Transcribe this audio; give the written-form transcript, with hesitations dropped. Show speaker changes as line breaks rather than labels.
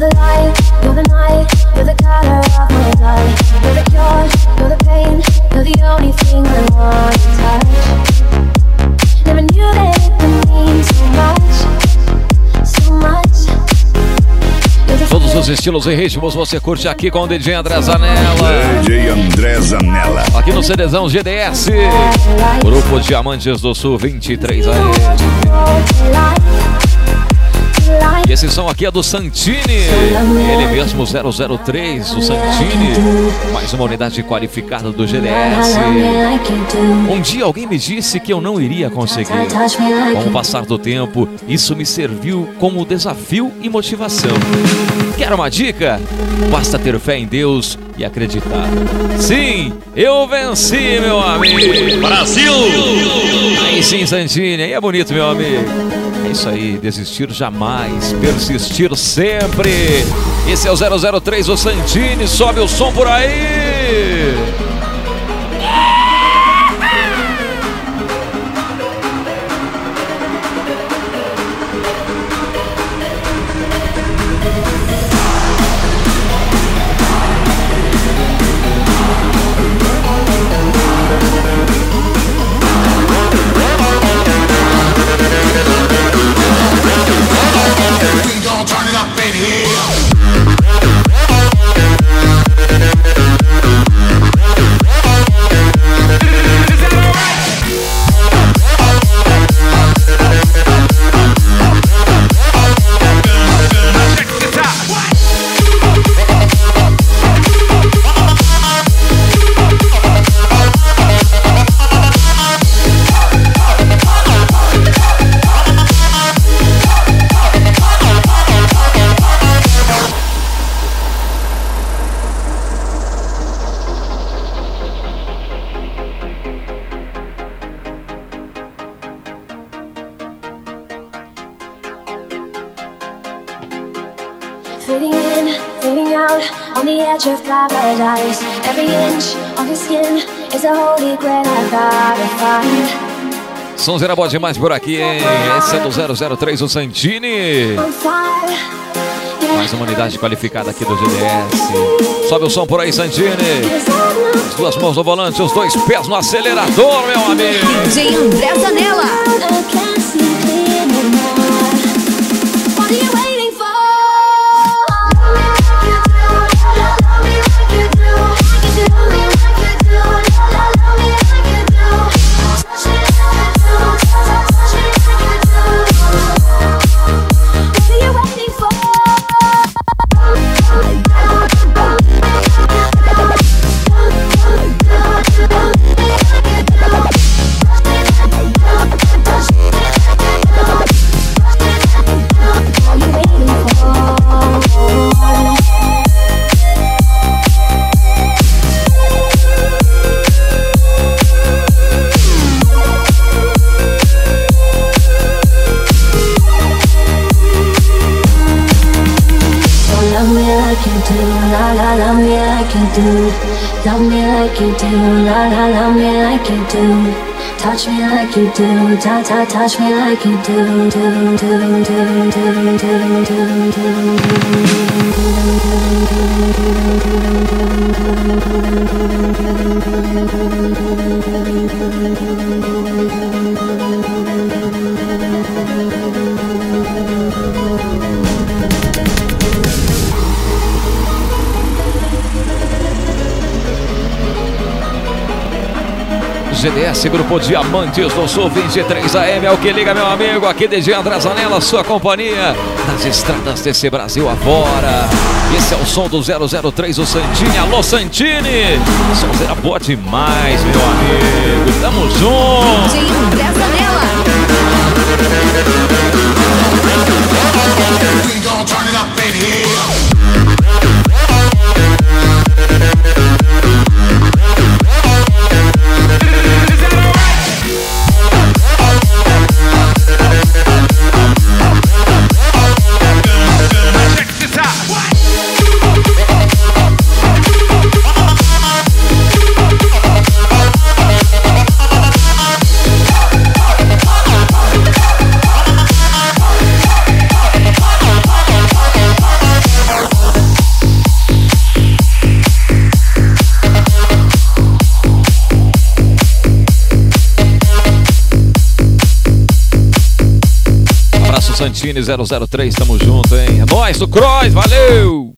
the light, you're the night, you're the color of my blood. You're the cure, you're the pain, you're the only thing I want to touch. Never knew that it would mean so much, so much.
Todos os estilos e ritmos você curte aqui com o DJ André Zanella.
DJ André Zanella.
Aqui no CDzão GDS. Grupo Diamantes do Sul 23 aí. E esse som aqui é do Santini. Ele mesmo 003, o Santini. Mais uma unidade qualificada do GDS. Um dia alguém me disse que eu não iria conseguir. Com o passar do tempo, isso me serviu como desafio e motivação. Quer uma dica? Basta ter fé em Deus e acreditar. Sim, eu venci, meu amigo.
Brasil!
Aí sim, Santini, aí é bonito, meu amigo. É isso aí, desistir jamais, persistir sempre. Esse é o 003, o Santini, sobe o som por aí.
Fading in, fading out, on the edge of paradise. Every inch of your skin is a holy grail I gotta find.
Sonzeira boa demais por aqui, hein? Esse é do 003, o Santini. Mais uma unidade qualificada aqui do GDS. Sobe o som por aí, Santini. As duas mãos no volante, os dois pés no acelerador, meu amigo.
DJ André Zanella.
Love me like you do, la la, love me like you do. Touch me like you do, ta ta, touch me like you do, do do do do do do
GDS, Grupo Diamantes do Sul 23 AM, é o que liga, meu amigo. Aqui DJ André Zanella, sua companhia nas estradas desse Brasil afora. Esse é o som do 003, o Santini. Alô, Santini! Sonzeira boa demais, meu amigo. Tamo junto!
DJ André Zanella.
We gon' turn it up in here.
Santini 003, tamo junto, hein? É nóis, do Cross, valeu!